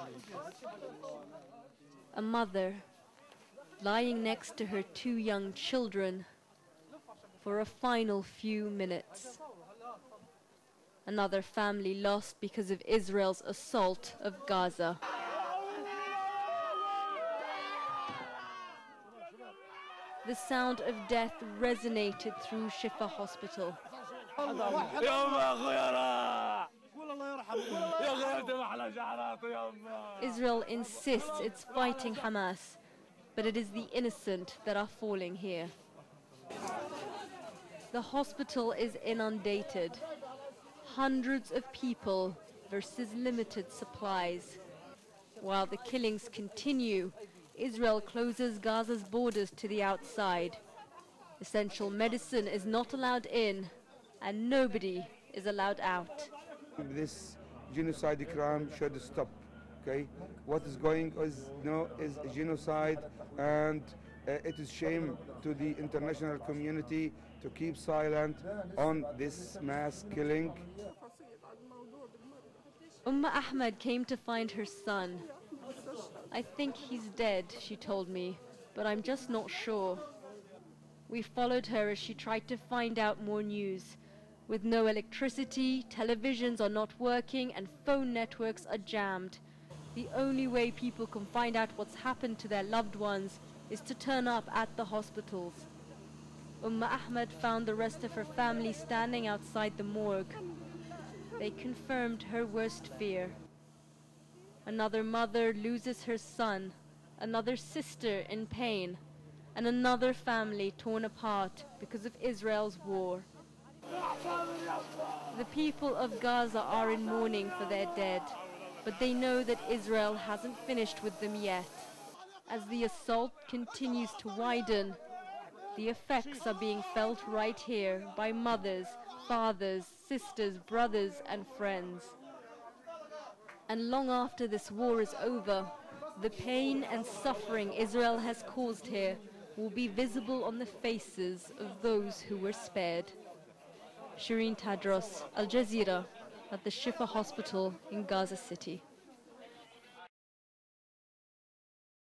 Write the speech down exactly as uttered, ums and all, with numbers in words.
A mother lying next to her two young children for a final few minutes. Another family lost because of Israel's assault of Gaza. The sound of death resonated through Shifa Hospital. Israel insists it's fighting Hamas, but it is the innocent that are falling here. The hospital is inundated. Hundreds of people versus limited supplies. While the killings continue, Israel closes Gaza's borders to the outside. Essential medicine is not allowed in, and nobody is allowed out. This genocide crime should stop. Okay, what is going on is, no, is a genocide, and uh, it is shame to the international community to keep silent on this mass killing. Umm Ahmed came to find her son. I think he's dead, she told me, but I'm just not sure. We followed her as she tried to find out more news. With no electricity, televisions are not working, and phone networks are jammed. The only way people can find out what's happened to their loved ones is to turn up at the hospitals. Umm Ahmed found the rest of her family standing outside the morgue. They confirmed her worst fear. Another mother loses her son, another sister in pain, and another family torn apart because of Israel's war. The people of Gaza are in mourning for their dead, but they know that Israel hasn't finished with them yet. As the assault continues to widen, the effects are being felt right here by mothers, fathers, sisters, brothers, and friends. And long after this war is over, the pain and suffering Israel has caused here will be visible on the faces of those who were spared. Shireen Tadros, Al Jazeera, at the Shifa Hospital in Gaza City.